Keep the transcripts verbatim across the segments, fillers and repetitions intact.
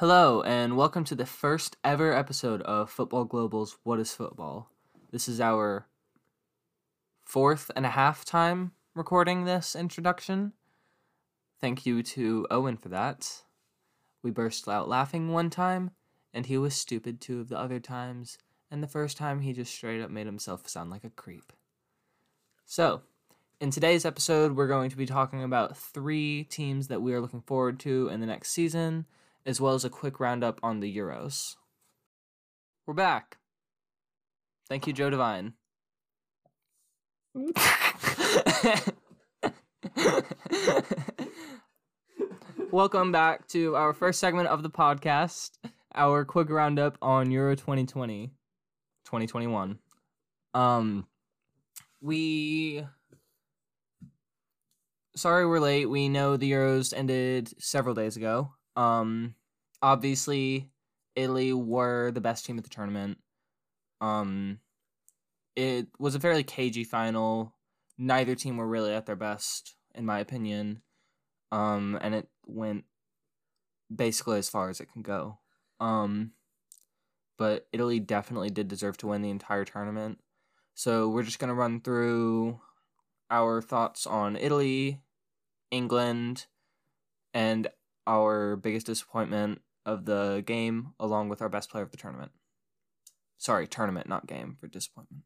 Hello, and welcome to the first ever episode of Football Global's What is Football? This is our fourth and a half time recording this introduction. Thank you to Owen for that. We burst out laughing one time, and he was stupid two of the other times, and the first time he just straight up made himself sound like a creep. So, in today's episode, we're going to be talking about three teams that we are looking forward to in the next season, as well as a quick roundup on the Euros. We're back. Thank you, Joe Devine. Welcome back to our first segment of the podcast, our quick roundup on Euro twenty twenty, twenty twenty-one. Um, we... Sorry we're late. We know the Euros ended several days ago. Um, obviously, Italy were the best team at the tournament. Um, it was a fairly cagey final. Neither team were really at their best, in my opinion. Um, and it went basically as far as it can go. Um, but Italy definitely did deserve to win the entire tournament. So we're just going to run through our thoughts on Italy, England, and our biggest disappointment of the game, along with our best player of the tournament. Sorry, tournament, not game, for disappointment.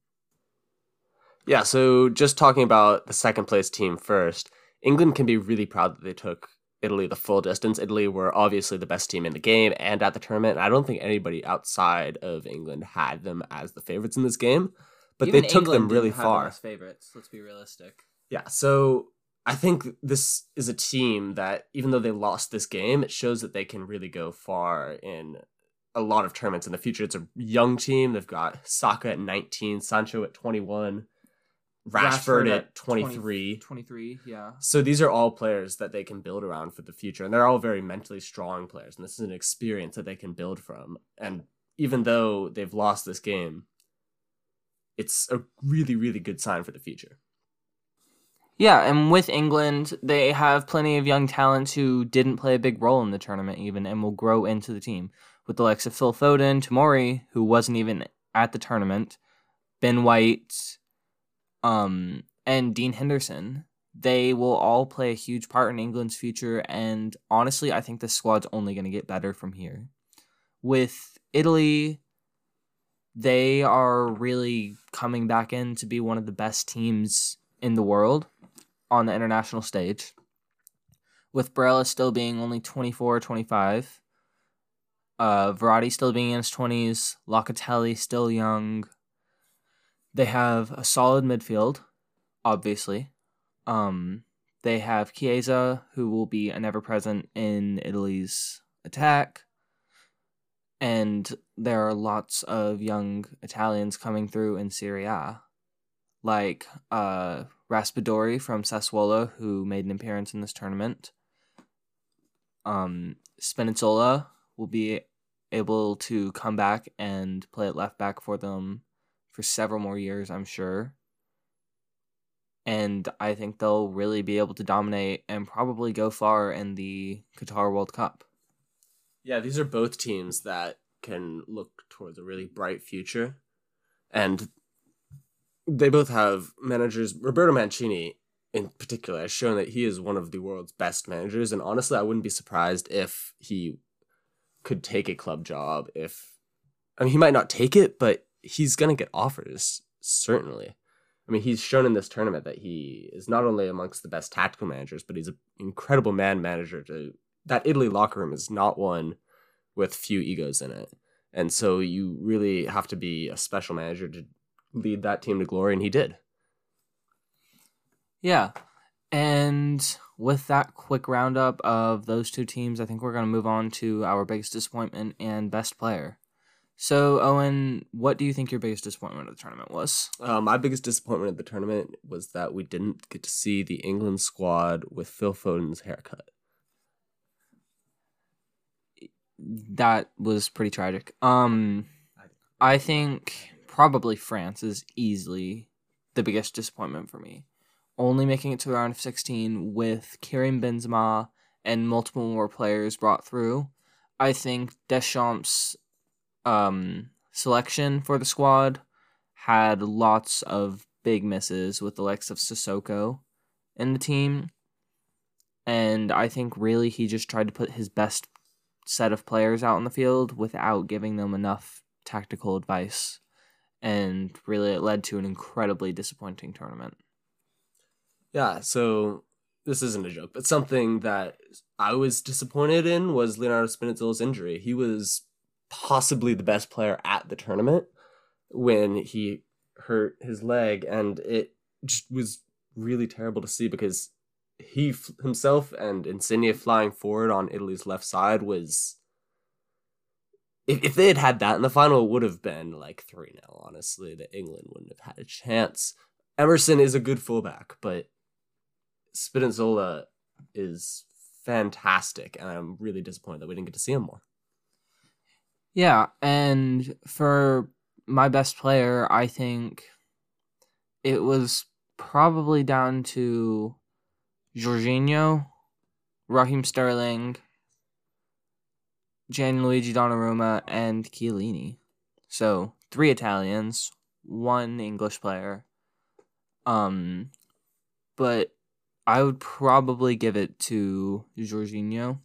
Yeah, so just talking about the second place team first, England can be really proud that they took Italy the full distance. Italy were obviously the best team in the game and at the tournament. I don't think anybody outside of England had them as the favorites in this game, but Even they took England them really didn't have far. them as favorites. Let's be realistic. Yeah, so I think this is a team that, even though they lost this game, it shows that they can really go far in a lot of tournaments in the future. It's a young team. They've got Saka at nineteen, Sancho at twenty-one, Rashford, Rashford at at twenty-three. twenty-three, yeah. So these are all players that they can build around for the future, and they're all very mentally strong players, and this is an experience that they can build from. And even though they've lost this game, it's a really, really good sign for the future. Yeah, and with England, they have plenty of young talents who didn't play a big role in the tournament even and will grow into the team. With the likes of Phil Foden, Tomori, who wasn't even at the tournament, Ben White, um, and Dean Henderson. They will all play a huge part in England's future, and honestly, I think this squad's only going to get better from here. With Italy, they are really coming back in to be one of the best teams in the world on the international stage, with Barella still being only twenty-four, twenty-five, uh, Verratti still being in his twenties, Locatelli still young. They have a solid midfield, obviously. Um, they have Chiesa, who will be an ever-present in Italy's attack, and there are lots of young Italians coming through in Serie A, like uh, Raspadori from Sassuolo, who made an appearance in this tournament. Um, Spinazzola will be able to come back and play at left back for them for several more years, I'm sure. And I think they'll really be able to dominate and probably go far in the Qatar World Cup. Yeah, these are both teams that can look towards a really bright future. And they both have managers. Roberto Mancini, in particular, has shown that he is one of the world's best managers. And honestly, I wouldn't be surprised if he could take a club job. If I mean, he might not take it, but he's going to get offers, certainly. I mean, he's shown in this tournament that he is not only amongst the best tactical managers, but he's an incredible man manager. To that Italy locker room is not one with few egos in it. And so you really have to be a special manager to lead that team to glory, and he did. Yeah. And with that quick roundup of those two teams, I think we're going to move on to our biggest disappointment and best player. So, Owen, what do you think your biggest disappointment of the tournament was? Uh, my biggest disappointment of the tournament was that we didn't get to see the England squad with Phil Foden's haircut. That was pretty tragic. Um, I think probably France is easily the biggest disappointment for me. Only making it to the round of sixteen with Karim Benzema and multiple more players brought through, I think Deschamps' um, selection for the squad had lots of big misses with the likes of Sissoko in the team. And I think really he just tried to put his best set of players out on the field without giving them enough tactical advice. And really it led to an incredibly disappointing tournament. Yeah, so this isn't a joke, but something that I was disappointed in was Leonardo Spinazzolla's injury. He was possibly the best player at the tournament when he hurt his leg, and it just was really terrible to see because he himself and Insigne flying forward on Italy's left side was... If, if they had had that in the final, it would have been like three nil, honestly. That England wouldn't have had a chance. Emerson is a good fullback, but Spinazzola is fantastic, and I'm really disappointed that we didn't get to see him more. Yeah, and for my best player, I think it was probably down to Jorginho, Raheem Sterling, Gianluigi Donnarumma, and Chiellini. So, three Italians, one English player. Um, but I would probably give it to Jorginho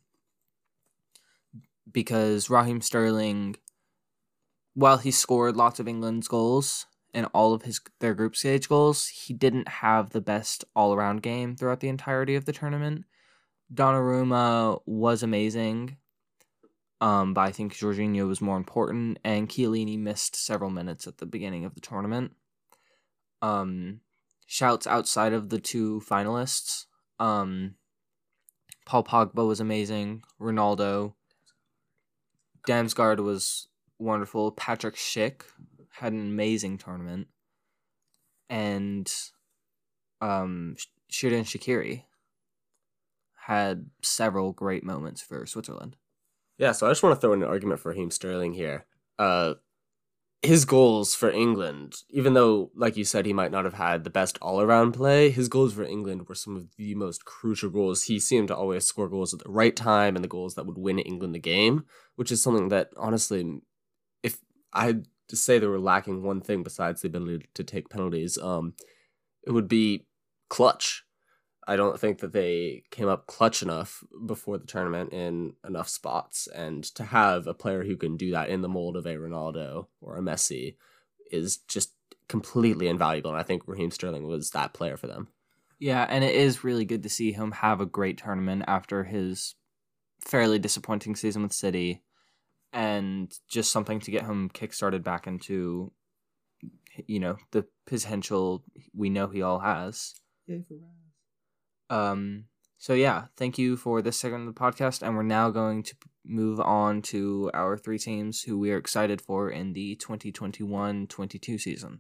because Raheem Sterling, while he scored lots of England's goals and all of his their group stage goals, he didn't have the best all-around game throughout the entirety of the tournament. Donnarumma was amazing, um, but I think Jorginho was more important, and Chiellini missed several minutes at the beginning of the tournament. Um, shouts outside of the two finalists. Um, Paul Pogba was amazing. Ronaldo. Damsgaard was wonderful. Patrick Schick had an amazing tournament. And um, Xherdan Shaqiri had several great moments for Switzerland. Yeah, so I just want to throw in an argument for Raheem Sterling here. Uh, his goals for England, even though, like you said, he might not have had the best all-around play, his goals for England were some of the most crucial goals. He seemed to always score goals at the right time and the goals that would win England the game, which is something that, honestly, if I had to say they were lacking one thing besides the ability to take penalties, um, it would be clutch. I don't think that they came up clutch enough before the tournament in enough spots. And to have a player who can do that in the mold of a Ronaldo or a Messi is just completely invaluable. And I think Raheem Sterling was that player for them. Yeah, and it is really good to see him have a great tournament after his fairly disappointing season with City. And just something to get him kickstarted back into, you know, the potential we know he all has. Yay for Raz. Um, so yeah, thank you for this segment of the podcast, and we're now going to move on to our three teams who we are excited for in the twenty twenty-one twenty-two season.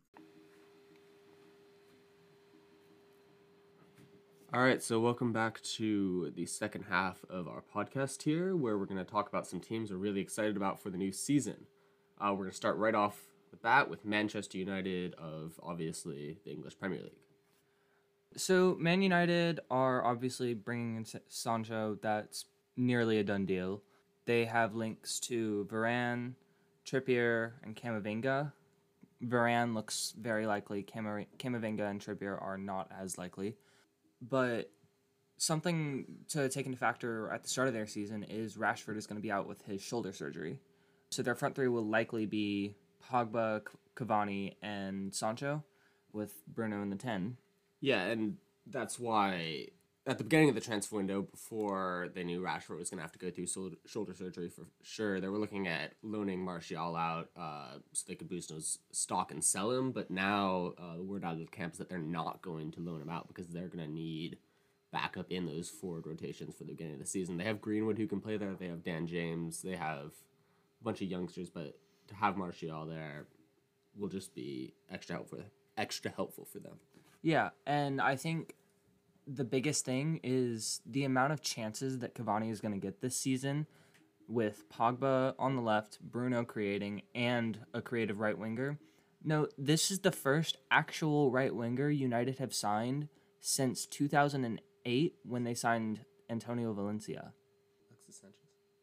All right, so welcome back to the second half of our podcast here, where we're going to talk about some teams we're really excited about for the new season. Uh, we're going to start right off the bat with Manchester United of, obviously, the English Premier League. So, Man United are obviously bringing in Sancho. That's nearly a done deal. They have links to Varane, Trippier, and Camavinga. Varane looks very likely. Cam- Camavinga and Trippier are not as likely. But something to take into factor at the start of their season is Rashford is going to be out with his shoulder surgery. So their front three will likely be Pogba, Cavani, and Sancho, with Bruno in the ten. Yeah, and that's why at the beginning of the transfer window, before they knew Rashford was going to have to go through shoulder surgery for sure, they were looking at loaning Martial out uh, so they could boost his stock and sell him. But now uh, the word out of the camp is that they're not going to loan him out because they're going to need backup in those forward rotations for the beginning of the season. They have Greenwood who can play there. They have Dan James. They have a bunch of youngsters, but to have Martial there will just be extra helpful, extra helpful for them. Yeah, and I think the biggest thing is the amount of chances that Cavani is going to get this season with Pogba on the left, Bruno creating, and a creative right winger. No, this is the first actual right winger United have signed since two thousand eight when they signed Antonio Valencia. Alexis Sanchez.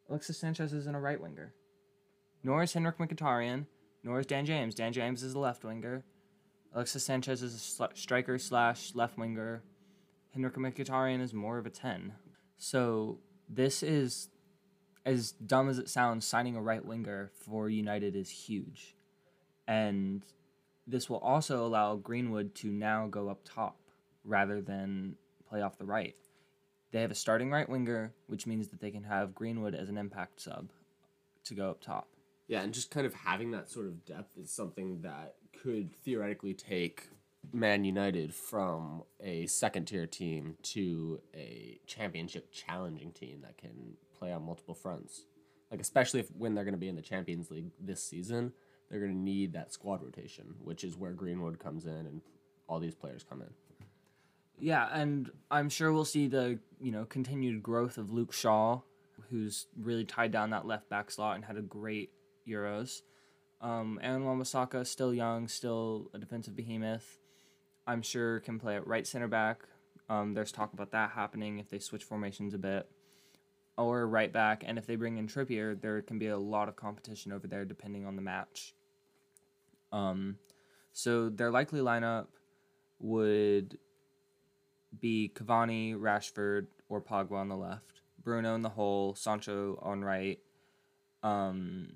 Alexis Sanchez isn't a right winger. Nor is Henrik Mkhitaryan. Nor is Dan James. Dan James is a left winger. Alexis Sanchez is a sl- striker slash left winger. Henrik Mkhitaryan is more of a ten. So this is, as dumb as it sounds, signing a right winger for United is huge. And this will also allow Greenwood to now go up top rather than play off the right. They have a starting right winger, which means that they can have Greenwood as an impact sub to go up top. Yeah, and just kind of having that sort of depth is something that could theoretically take Man United from a second-tier team to a championship challenging team that can play on multiple fronts. Like, especially if when they're going to be in the Champions League this season, they're going to need that squad rotation, which is where Greenwood comes in and all these players come in. Yeah, and I'm sure we'll see the, you know, continued growth of Luke Shaw, who's really tied down that left back slot and had a great Euros. Um, Aaron Wan-Bissaka, still young, still a defensive behemoth. I'm sure can play at right center back. Um, there's talk about that happening if they switch formations a bit. Or right back, and if they bring in Trippier, there can be a lot of competition over there depending on the match. Um, so their likely lineup would be Cavani, Rashford, or Pogba on the left, Bruno in the hole, Sancho on right, um,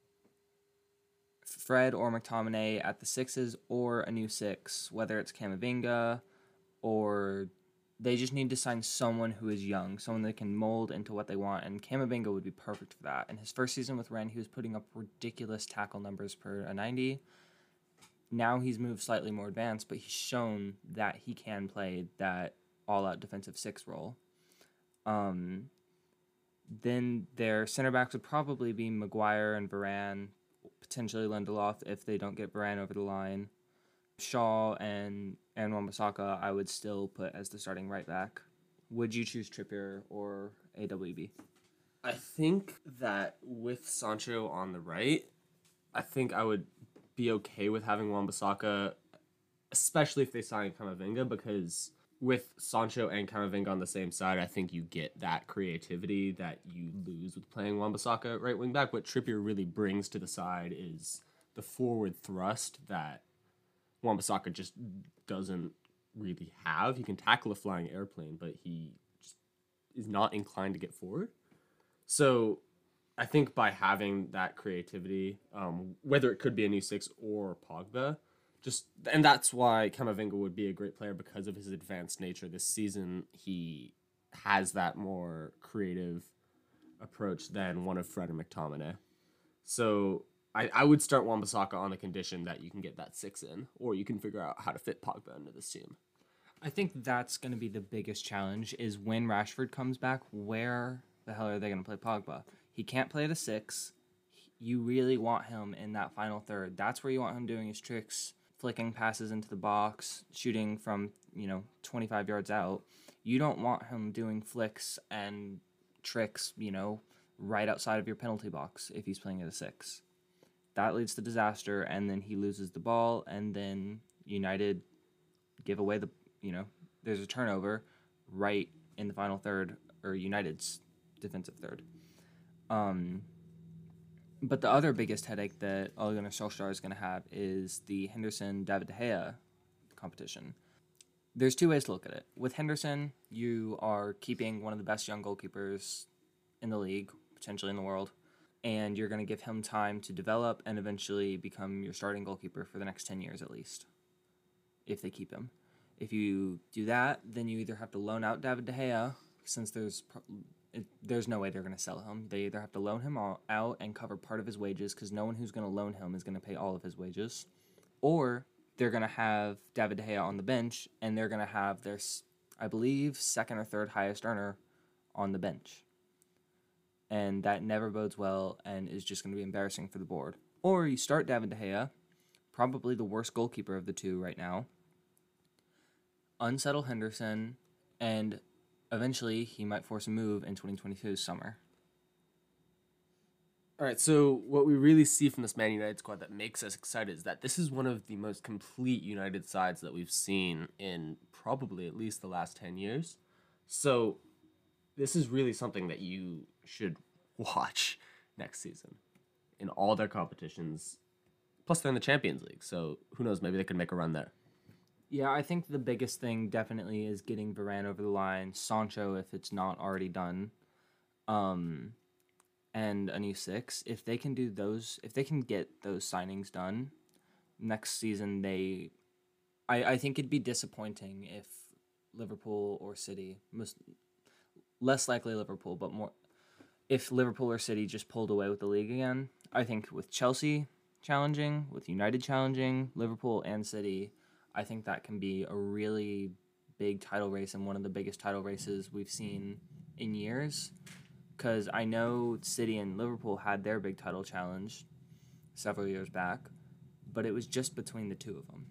Fred or McTominay at the sixes, or a new six, whether it's Camavinga, or they just need to sign someone who is young, someone they can mold into what they want, and Camavinga would be perfect for that. In his first season with Rennes, he was putting up ridiculous tackle numbers per a ninety. Now he's moved slightly more advanced, but he's shown that he can play that all-out defensive six role. Um, then their center backs would probably be Maguire and Varane, potentially Lindelof if they don't get Varane over the line. Shaw and Aaron Wan-Bissaka I would still put as the starting right back. Would you choose Trippier or A W B? I think that with Sancho on the right, I think I would be okay with having Wan-Bissaka, especially if they sign Camavinga, because with Sancho and Camavinga on the same side, I think you get that creativity that you lose with playing Wan-Bissaka at right wing back. What Trippier really brings to the side is the forward thrust that Wan-Bissaka just doesn't really have. He can tackle a flying airplane, but he just is not inclined to get forward. So I think by having that creativity, um, whether it could be a new six or Pogba, just and that's why Camavinga would be a great player because of his advanced nature. This season, he has that more creative approach than one of Fred and McTominay. So I, I would start Wan-Bissaka on the condition that you can get that six in, or you can figure out how to fit Pogba into this team. I think that's going to be the biggest challenge is when Rashford comes back, where the hell are they going to play Pogba? He can't play at a six. You really want him in that final third. That's where you want him doing his tricks, flicking passes into the box, shooting from, you know, twenty-five yards out. You don't want him doing flicks and tricks, you know, right outside of your penalty box if he's playing at a six. That leads to disaster, and then he loses the ball, and then United give away the, you know, there's a turnover right in the final third, or United's defensive third. Um, but the other biggest headache that Ole Gunnar Solskjaer is going to have is the Henderson-David De Gea competition. There's two ways to look at it. With Henderson, you are keeping one of the best young goalkeepers in the league, potentially in the world, and you're going to give him time to develop and eventually become your starting goalkeeper for the next ten years at least, if they keep him. If you do that, then you either have to loan out David De Gea, since there's it, there's no way they're going to sell him. They either have to loan him all out and cover part of his wages, because no one who's going to loan him is going to pay all of his wages, or they're going to have David De Gea on the bench, and they're going to have their, I believe, second or third highest earner on the bench. And that never bodes well and is just going to be embarrassing for the board. Or you start David De Gea, probably the worst goalkeeper of the two right now, unsettle Henderson, and eventually he might force a move in twenty twenty-two's summer. All right, so what we really see from this Man United squad that makes us excited is that this is one of the most complete United sides that we've seen in probably at least the last ten years. So this is really something that you should watch next season in all their competitions. Plus, they're in the Champions League, so who knows? Maybe they could make a run there. Yeah, I think the biggest thing definitely is getting Varane over the line, Sancho if it's not already done, um, and a new six. If they can do those, if they can get those signings done next season, they, I, I think it'd be disappointing if Liverpool or City, most less likely Liverpool, but more if Liverpool or City just pulled away with the league again. I think with Chelsea challenging, with United challenging, Liverpool and City, I think that can be a really big title race and one of the biggest title races we've seen in years. Because I know City and Liverpool had their big title challenge several years back, but it was just between the two of them.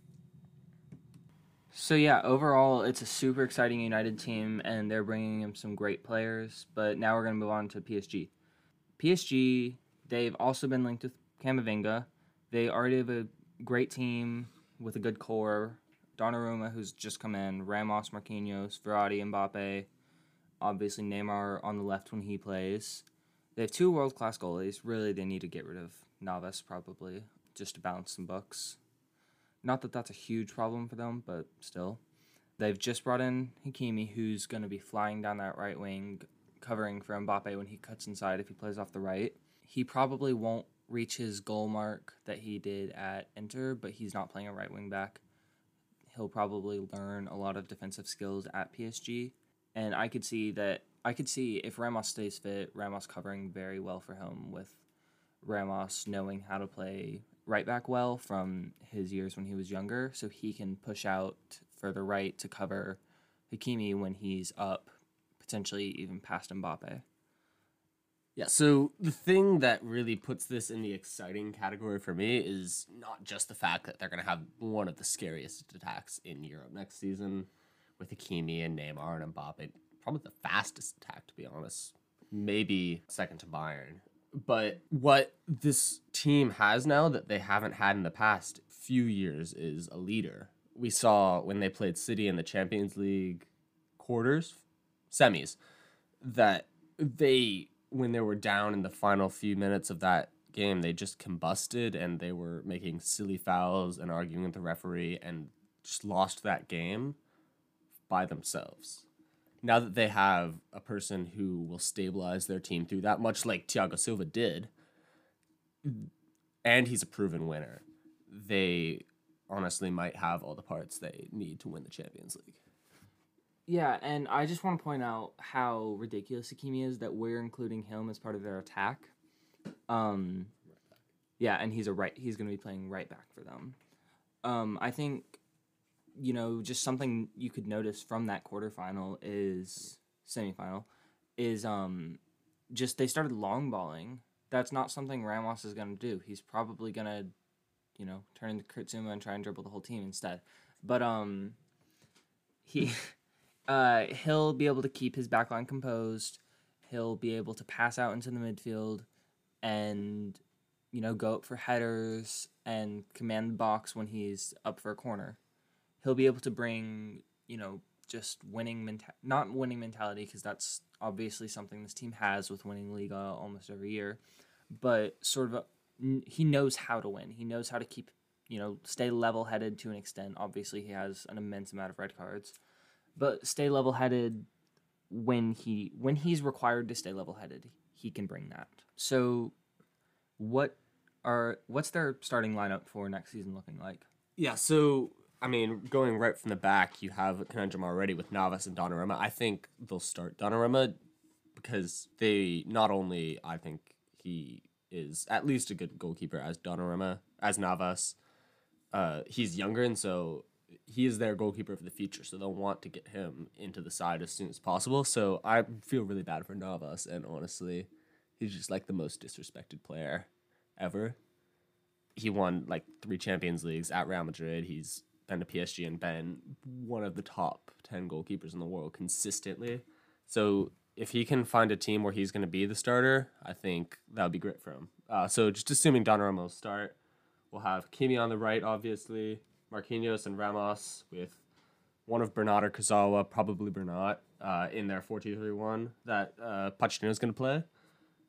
So yeah, overall, it's a super exciting United team, and they're bringing in some great players. But now we're going to move on to P S G. P S G, they've also been linked with Camavinga. They already have a great team with a good core. Donnarumma, who's just come in, Ramos, Marquinhos, Verratti, Mbappe, obviously Neymar on the left when he plays. They have two world-class goalies. Really, they need to get rid of Navas, probably, just to balance some books. Not that that's a huge problem for them, but still. They've just brought in Hakimi, who's going to be flying down that right wing, covering for Mbappe when he cuts inside if he plays off the right. He probably won't reach his goal mark that he did at Inter, but he's not playing a right wing back. He'll probably learn a lot of defensive skills at P S G, and I could see that I could see if Ramos stays fit, Ramos covering very well for him, with Ramos knowing how to play right back well from his years when he was younger, so he can push out further right to cover Hakimi when he's up, potentially even past Mbappe. Yeah, so the thing that really puts this in the exciting category for me is not just the fact that they're going to have one of the scariest attacks in Europe next season with Hakimi and Neymar and Mbappe. Probably the fastest attack, to be honest. Maybe second to Bayern. But what this team has now that they haven't had in the past few years is a leader. We saw when they played City in the Champions League quarters, semis, that they... when they were down in the final few minutes of that game, they just combusted and they were making silly fouls and arguing with the referee and just lost that game by themselves. Now that they have a person who will stabilize their team through that, much like Thiago Silva did, and he's a proven winner, they honestly might have all the parts they need to win the Champions League. Yeah, and I just want to point out how ridiculous Hakimi is that we're including him as part of their attack. Um, yeah, and he's a right. He's going to be playing right back for them. Um, I think, you know, just something you could notice from that quarterfinal is semifinal is um, just they started long balling. That's not something Ramos is going to do. He's probably going to, you know, turn into Kurt Zouma and try and dribble the whole team instead. But um, he. Uh, he'll be able to keep his backline composed. He'll be able to pass out into the midfield and, you know, go up for headers and command the box when he's up for a corner. He'll be able to bring, you know, just winning menta- not winning mentality, because that's obviously something this team has with winning Liga almost every year, but sort of a, he knows how to win. He knows how to keep, you know, stay level-headed to an extent. Obviously, he has an immense amount of red cards. But stay level-headed when he when he's required to stay level-headed, he can bring that. So, what are what's their starting lineup for next season looking like? Yeah, so I mean, going right from the back, you have a conundrum already with Navas and Donnarumma. I think they'll start Donnarumma because they not only I think he is at least a good goalkeeper as Donnarumma as Navas. Uh, he's younger, and so he is their goalkeeper for the future, so they'll want to get him into the side as soon as possible. So I feel really bad for Navas, and honestly, he's just like the most disrespected player ever. He won like three Champions Leagues at Real Madrid. He's been to P S G and been one of the top ten goalkeepers in the world consistently. So if he can find a team where he's going to be the starter, I think that would be great for him. Uh, so just assuming Donnarumma will start, we'll have Kimi on the right, obviously, Marquinhos and Ramos with one of Bernat or Kurzawa, probably Bernat, uh, in their four two three one that uh, Pochettino is going to play.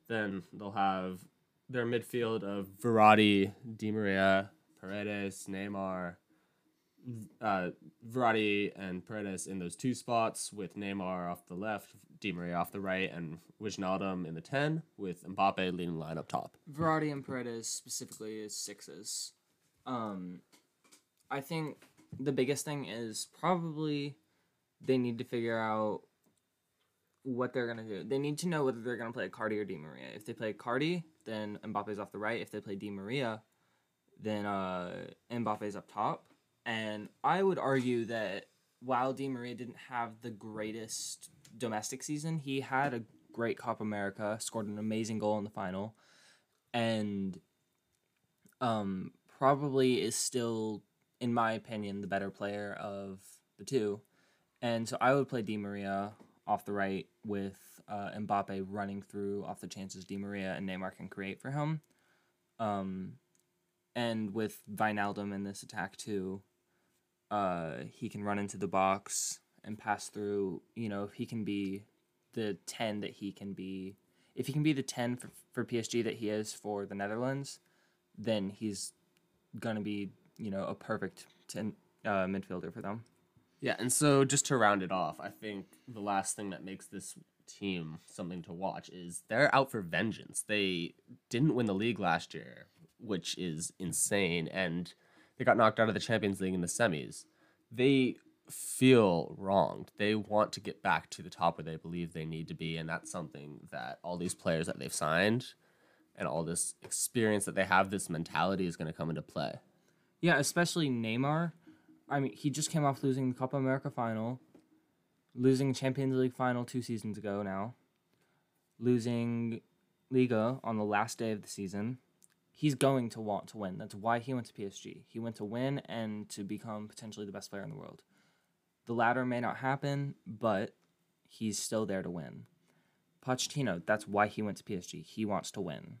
Then they'll have their midfield of Verratti, Di Maria, Paredes, Neymar, uh, Verratti and Paredes in those two spots, with Neymar off the left, Di Maria off the right, and Wijnaldum in the ten, with Mbappe leading line up top. Verratti and Paredes specifically is sixes. Um, I think the biggest thing is probably they need to figure out what they're going to do. They need to know whether they're going to play Cardi or Di Maria. If they play Cardi, then Mbappe's off the right. If they play Di Maria, then uh, Mbappe's up top. And I would argue that while Di Maria didn't have the greatest domestic season, he had a great Copa America, scored an amazing goal in the final, and um, probably is still, in my opinion, the better player of the two. And so I would play Di Maria off the right with uh, Mbappe running through off the chances Di Maria and Neymar can create for him. Um, and with Wijnaldum in this attack too, uh, he can run into the box and pass through. You know, if he can be the ten that he can be, if he can be the ten for, for P S G that he is for the Netherlands, then he's going to be, you know, a perfect ten, uh, midfielder for them. Yeah, and so just to round it off, I think the last thing that makes this team something to watch is they're out for vengeance. They didn't win the league last year, which is insane, and they got knocked out of the Champions League in the semis. They feel wronged. They want to get back to the top where they believe they need to be, and that's something that all these players that they've signed and all this experience that they have, this mentality is going to come into play. Yeah, especially Neymar. I mean, he just came off losing the Copa America final, losing Champions League final two seasons ago now, losing Liga on the last day of the season. He's going to want to win. That's why he went to P S G. He went to win and to become potentially the best player in the world. The latter may not happen, but he's still there to win. Pochettino, that's why he went to P S G. He wants to win.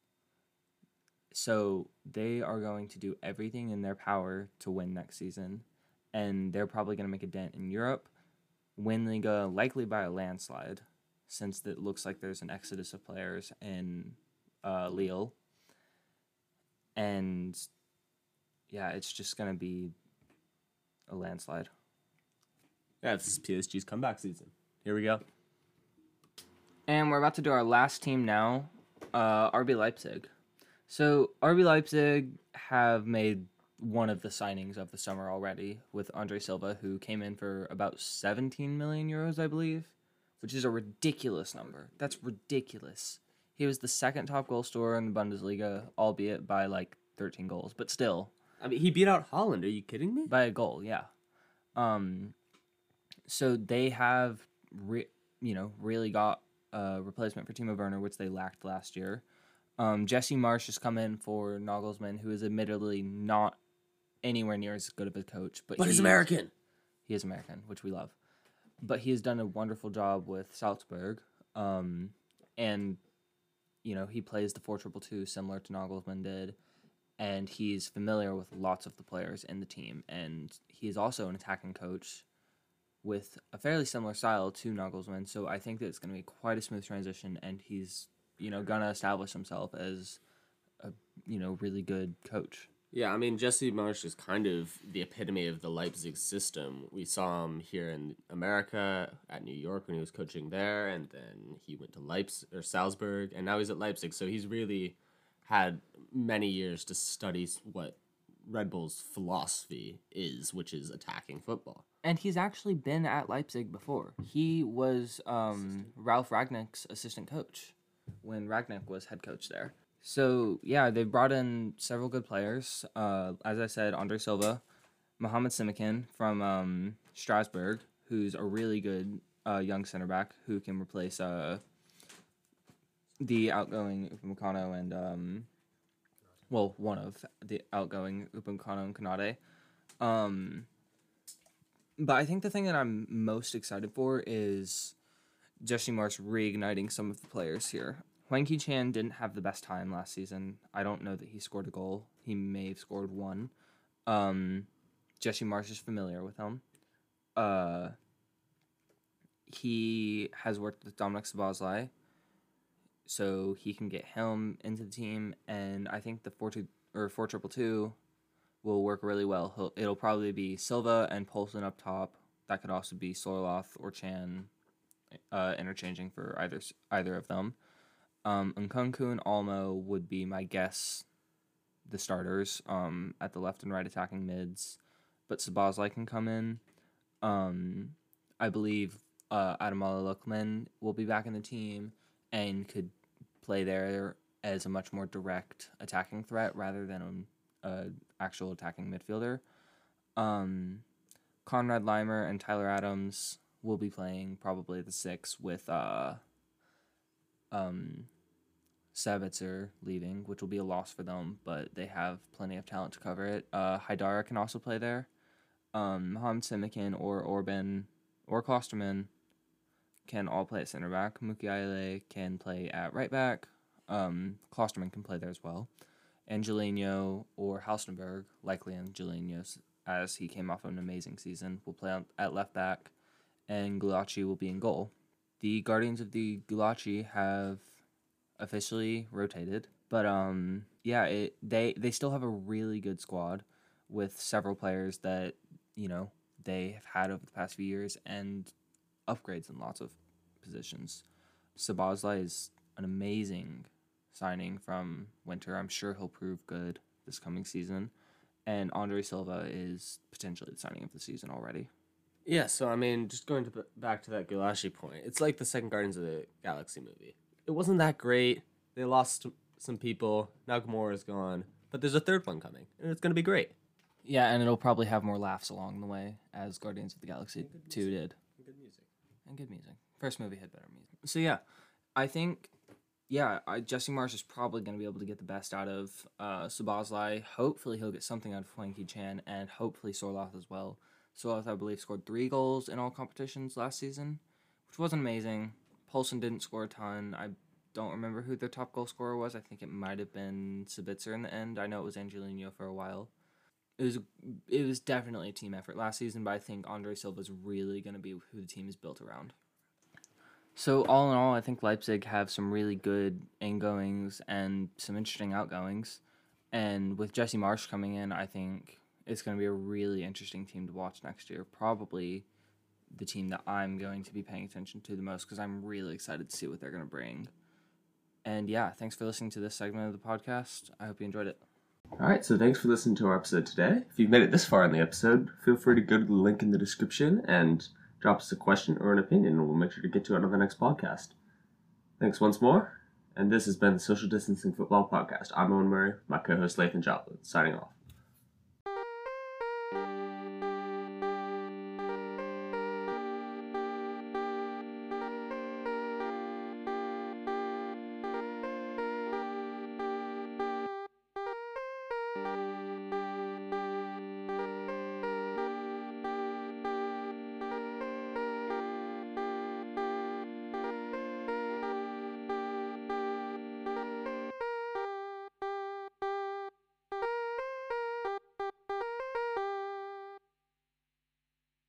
So they are going to do everything in their power to win next season, and they're probably going to make a dent in Europe, win Liga likely by a landslide, since it looks like there's an exodus of players in uh, Lille. And yeah, it's just going to be a landslide. Yeah, this is P S G's comeback season. Here we go. And we're about to do our last team now, uh, R B Leipzig. So R B Leipzig have made one of the signings of the summer already with Andre Silva, who came in for about seventeen million euros, I believe, which is a ridiculous number. That's ridiculous. He was the second top goal scorer in the Bundesliga, albeit by like thirteen goals, but still. I mean, he beat out Holland. Are you kidding me? By a goal, yeah. Um, so they have, re- you know, really got a replacement for Timo Werner, which they lacked last year. Um, Jesse Marsch has come in for Nagelsmann, who is admittedly not anywhere near as good of a coach. But, but he's American. He is American, which we love. But he has done a wonderful job with Salzburg. Um, and, you know, he plays the four two two similar to Nagelsmann did. And he's familiar with lots of the players in the team. And he is also an attacking coach with a fairly similar style to Nagelsmann. So I think that it's going to be quite a smooth transition. And he's, you know, going to establish himself as a, you know, really good coach. Yeah, I mean, Jesse Marsch is kind of the epitome of the Leipzig system. We saw him here in America at New York when he was coaching there, and then he went to Leipzig or Salzburg, and now he's at Leipzig. So he's really had many years to study what Red Bull's philosophy is, which is attacking football. And he's actually been at Leipzig before. He was um, Ralf Rangnick's assistant coach when Rangnick was head coach there. So, yeah, they brought in several good players. Uh, as I said, Andre Silva, Mohamed Simikin from um, Strasbourg, who's a really good uh, young center back who can replace uh, the outgoing Upamecano and, um, well, one of the outgoing Upamecano and Konate. Um, but I think the thing that I'm most excited for is Jesse Marsch reigniting some of the players here. Hwang Hee-chan didn't have the best time last season. I don't know that he scored a goal. He may have scored one. Um, Jesse Marsch is familiar with him. Uh, he has worked with Dominik Szoboszlai. so he can get him into the team, and I think the four two or four triple two will work really well. He'll, it'll probably be Silva and Poulsen up top. That could also be Sorloth or Chan, uh, interchanging for either either of them. Um, Nkunku and Almo would be my guess, the starters um, at the left and right attacking mids, but Szoboszlai can come in. Um, I believe uh, Ademola Lookman will be back in the team and could play there as a much more direct attacking threat rather than an uh, actual attacking midfielder. Um, Conrad Leimer and Tyler Adams will be playing probably the six with uh, um, Sabitzer leaving, which will be a loss for them, but they have plenty of talent to cover it. Uh, Haidara can also play there. Um, Mohamed Simikin or Orban or Klosterman can all play at center back. Mukiele can play at right back. Um, Klosterman can play there as well. Angelino or Halstenberg, likely Angelino, as he came off an amazing season, will play on, at left back, and Gulaci will be in goal. The Guardians of the Gulaci have officially rotated, but um, yeah, it they they still have a really good squad with several players that you know they have had over the past few years and upgrades in lots of positions. Szoboszlai is an amazing signing from Winter. I'm sure he'll prove good this coming season. And Andre Silva is potentially the signing of the season already. Yeah, so I mean, just going to back to that Gulaci point, it's like the second Guardians of the Galaxy movie. It wasn't that great. They lost some people. Now Gamora is gone. But there's a third one coming, and it's going to be great. Yeah, and it'll probably have more laughs along the way, as Guardians of the Galaxy two did. And good music. And good music. First movie had better music. So yeah, I think, yeah, I, Jesse Marsh is probably going to be able to get the best out of uh, Szoboszlai. Hopefully he'll get something out of Hwang Chan, and hopefully Sorloth as well. Sorloth, I believe, scored three goals in all competitions last season, which wasn't amazing. Poulsen didn't score a ton. I don't remember who their top goal scorer was. I think it might have been Sabitzer in the end. I know it was Angelino for a while. It was it was definitely a team effort last season, but I think Andre Silva is really going to be who the team is built around. So all in all, I think Leipzig have some really good ingoings and some interesting outgoings. And with Jesse Marsh coming in, I think it's going to be a really interesting team to watch next year. Probably the team that I'm going to be paying attention to the most because I'm really excited to see what they're going to bring. And yeah, thanks for listening to this segment of the podcast. I hope you enjoyed it. All right, so thanks for listening to our episode today. If you've made it this far in the episode, feel free to go to the link in the description and drop us a question or an opinion, and we'll make sure to get to it on the next podcast. Thanks once more, and this has been the Social Distancing Football Podcast. I'm Owen Murray, my co-host Lathan Joplin, signing off.